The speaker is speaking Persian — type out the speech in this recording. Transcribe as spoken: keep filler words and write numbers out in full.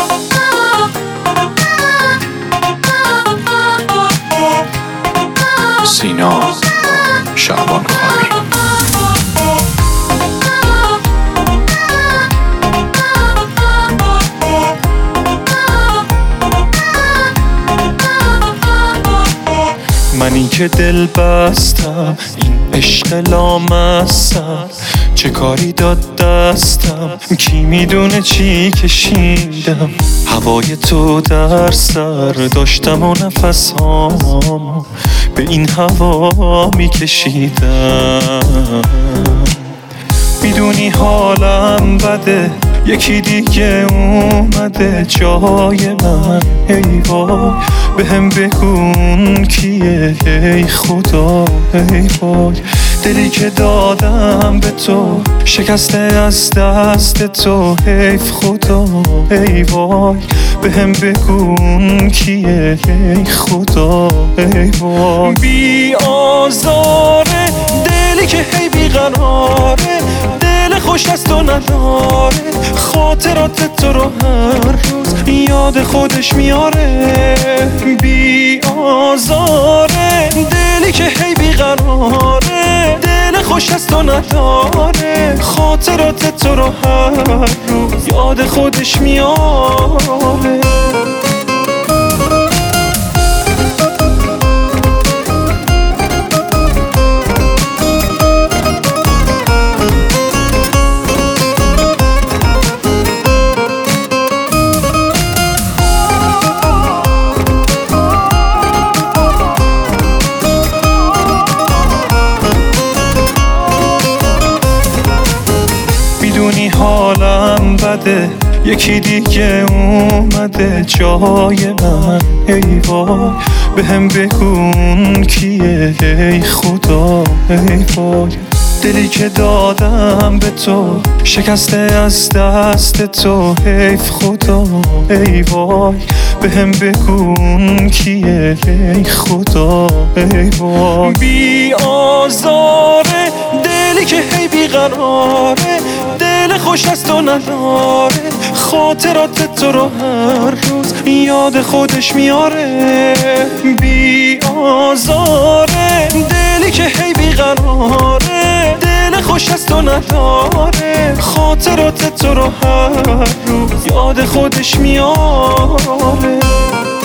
سینا شعبان خانی. منی که دل بستم این عشق لامستم، چه کاری داد دستم کی میدونه چی کشیدم. هوای تو در سر داشتم و نفسام به این هوا میکشیدم. میدونی حالم بده، یکی دیگه اومده جای من. ای وای به هم بگون کیه، ای خدا ای وای. دلی که دادم به تو شکسته از دست تو، حیف خدا ای وای. به هم بگون کیه، ای خدا ای وای. بی آزاره دلی که هی بیقراره، دل خوش از تو نداره، خاطرات تو رو هر روز یاد خودش میاره. بی آزاره دلی که هی بیقراره، دل خوش از تو نداره، خاطرات تو رو هر روز یاد خودش میاره. میدونی حالم بده، یکی دیگه اومده جای من. ای وای به هم بگون کیه، ای خدا ای وای. دلی که دادم به تو شکسته از دست تو، حیف خدا ای وای. به هم بگون کیه، ای خدا ای وای. بی آزاره دلی که هی بیقراره، دل خوش از تو نداره، خاطرات تو رو هر روز یاد خودش میاره. بی آزاره دلی که هی بیقراره، دل خوش از تو نداره، خاطرات تو رو هر روز یاد خودش میاره.